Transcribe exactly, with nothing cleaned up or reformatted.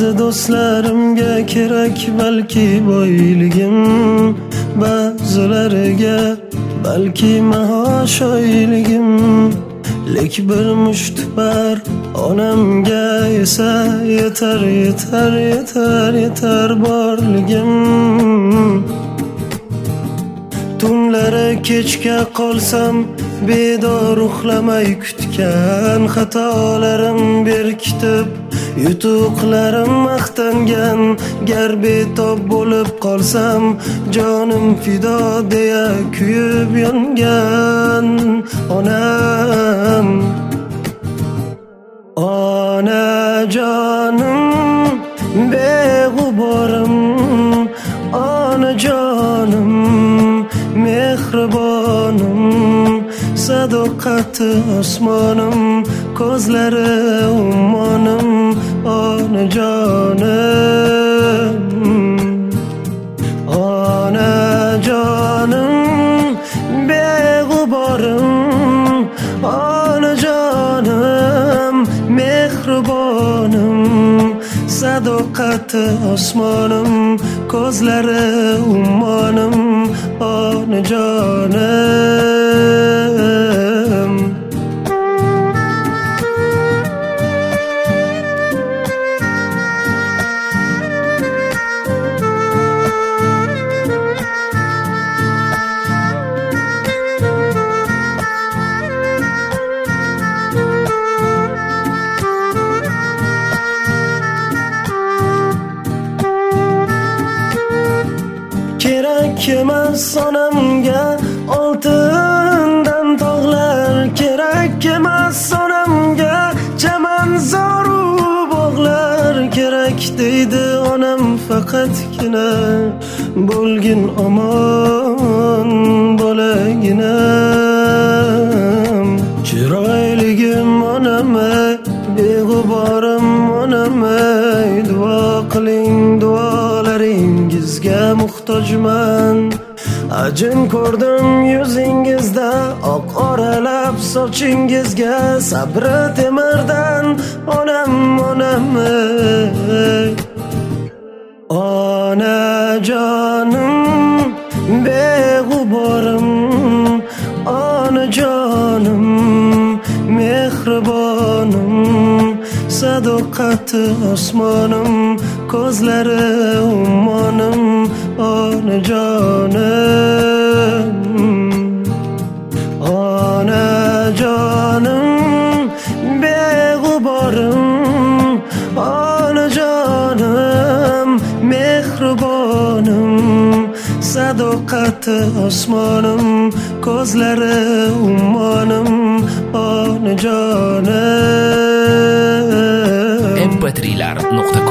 ba'zi do'stlarimga kerak balki boyligim, ba'zilariga balki maosh oyligim, lek bir mushtbar onamga esa yetar yetar yetar yetar borligim. Tunlari kechga qolsam bedor uxlamay kutgan xatolarim berkitib, yutuqlarim maqtangan, gar betob bo'lib qolsam jonim fido deya kuyib yongan onam. Onajonim beg'uborim, onajonim mehribonim, sadoqati osmonim, ko'zlari ummonim, onajonim. Onajonim beg'uborim, onajonim mehribonim, sadoqati osmonim, ko'zlari ummonim, onajonim. Kerak emas onamga oltindan tog'lar, kerak emas onamga chamanzoru bog'lar, kerak deydi onam faqatgina bo'lgin omon bolaginam. Chiroyligim onam ey, beg'uborim onam ey, duo qiling duolaringizga muhtojman. Ajin ko'rdim yuzingizda, oq oralab sochingizga, sabri temirdan onam onam ey. Onajonim beg'uborim, onajonim mehribonim, sadoqati osmonim, ko'zlari ummonim, onajonim. Onajonim beg'uborim, onajonim mehribonim, sadoqati osmonim, ko'zlari ummonim, onajonim. em pe tri lar nuqta